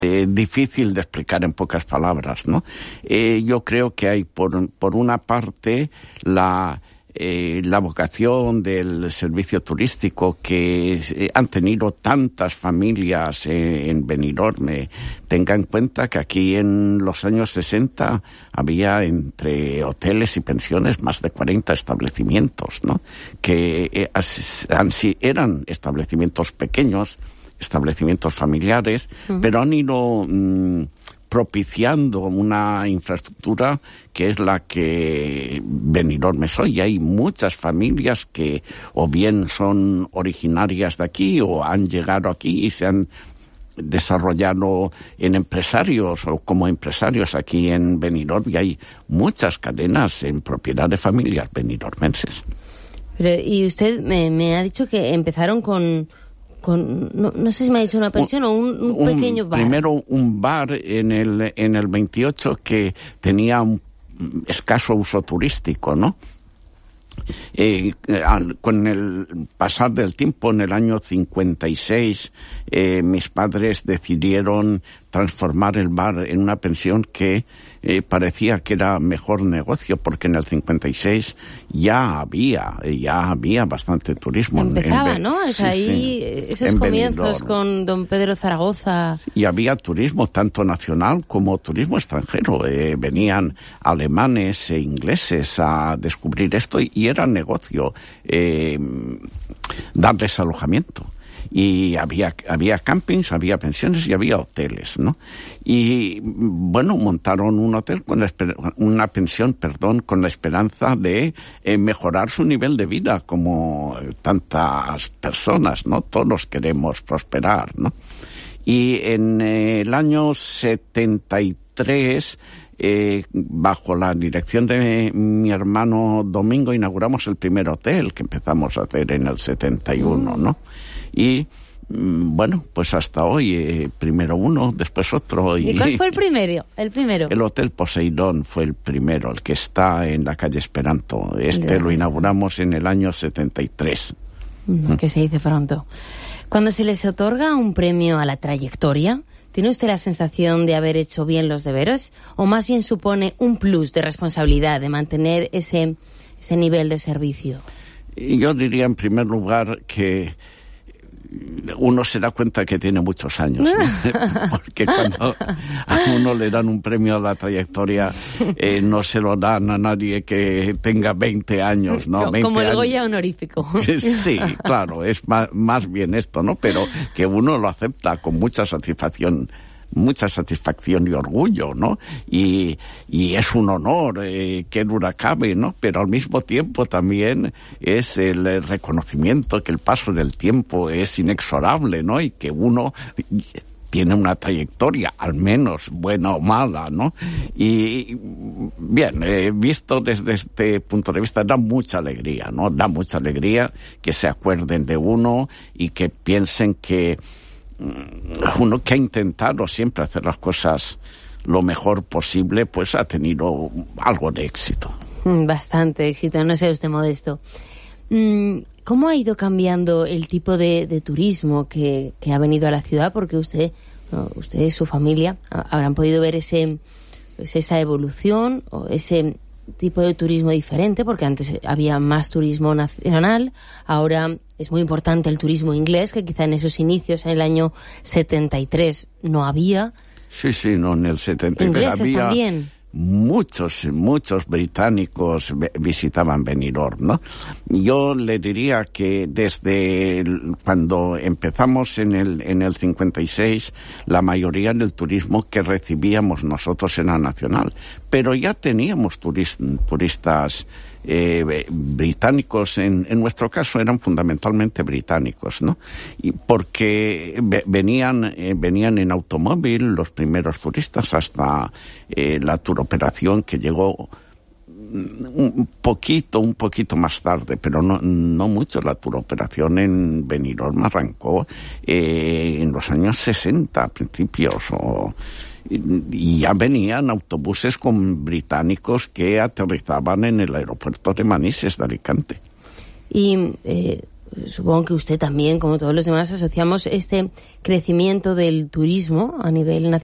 difícil de explicar en pocas palabras, ¿no? Yo creo que hay por una parte la vocación del servicio turístico que han tenido tantas familias en Benidorm. Tenga en cuenta que aquí en los años 60 había entre hoteles y pensiones más de 40 establecimientos, ¿no? Que eran establecimientos pequeños, establecimientos familiares, pero han ido propiciando una infraestructura que es la que Benidorm es hoy. Hay muchas familias que o bien son originarias de aquí o han llegado aquí y se han desarrollado en empresarios o como empresarios aquí en Benidorm, y hay muchas cadenas en propiedad de familias benidormenses. Y usted me ha dicho que empezaron con no sé si me ha dicho una pensión o un pequeño bar. Primero un bar en el 28 que tenía un escaso uso turístico, ¿no? Con el pasar del tiempo, en el año 56, mis padres decidieron transformar el bar en una pensión que parecía que era mejor negocio, porque en el 56 ya había bastante turismo. Empezaba, ¿no? Esos comienzos con don Pedro Zaragoza. Y había turismo tanto nacional como turismo extranjero. Venían alemanes e ingleses a descubrir esto y era negocio darles alojamiento. Y había campings, había pensiones y había hoteles, ¿no? Y bueno, montaron una pensión, con la esperanza de mejorar su nivel de vida, como tantas personas, ¿no? Todos queremos prosperar, ¿no? Y en el año 73, bajo la dirección de mi hermano Domingo, inauguramos el primer hotel que empezamos a hacer en el 71, ¿no? Y bueno, pues hasta hoy, primero uno, después otro. ¿Y cuál fue el primero? El Hotel Poseidón fue el primero, el que está en la calle Esperanto. Lo inauguramos en el año 73. Que se dice pronto. Cuando se les otorga un premio a la trayectoria, ¿tiene usted la sensación de haber hecho bien los deberes? ¿O más bien supone un plus de responsabilidad de mantener ese nivel de servicio? Yo diría, en primer lugar, que uno se da cuenta que tiene muchos años, ¿no? Porque cuando a uno le dan un premio a la trayectoria, no se lo dan a nadie que tenga 20 años, ¿no? 20 como el años. Goya honorífico. Sí, claro, es más bien esto, ¿no? Pero que uno lo acepta con mucha satisfacción y orgullo, ¿no? Y es un honor, que duda cabe, ¿no? Pero al mismo tiempo también es el reconocimiento que el paso del tiempo es inexorable, ¿no? Y que uno tiene una trayectoria, al menos buena o mala, ¿no? Y bien, visto desde este punto de vista, da mucha alegría, ¿no? Da mucha alegría que se acuerden de uno y que piensen que uno que ha intentado siempre hacer las cosas lo mejor posible, pues ha tenido algo de éxito. Bastante éxito, no sea usted modesto. ¿Cómo ha ido cambiando el tipo de turismo que ha venido a la ciudad? Porque usted y su familia habrán podido ver esa evolución o ese tipo de turismo diferente, porque antes había más turismo nacional, ahora es muy importante el turismo inglés, que quizá en esos inicios, en el año 73, no había. Sí, no, en el 73 ingleses había también. Muchos británicos visitaban Benidorm, ¿no? Yo le diría que desde cuando empezamos en el 56, la mayoría del turismo que recibíamos nosotros era nacional, pero ya teníamos turistas británicos. En nuestro caso eran fundamentalmente británicos, ¿no? Y porque venían en automóvil los primeros turistas, hasta la turoperación que llegó un poquito más tarde, pero no mucho. La turoperación en Benidorm arrancó en los años 60, principios, y ya venían autobuses con británicos que aterrizaban en el aeropuerto de Manises de Alicante. Y supongo que usted también, como todos los demás, asociamos este crecimiento del turismo a nivel nacional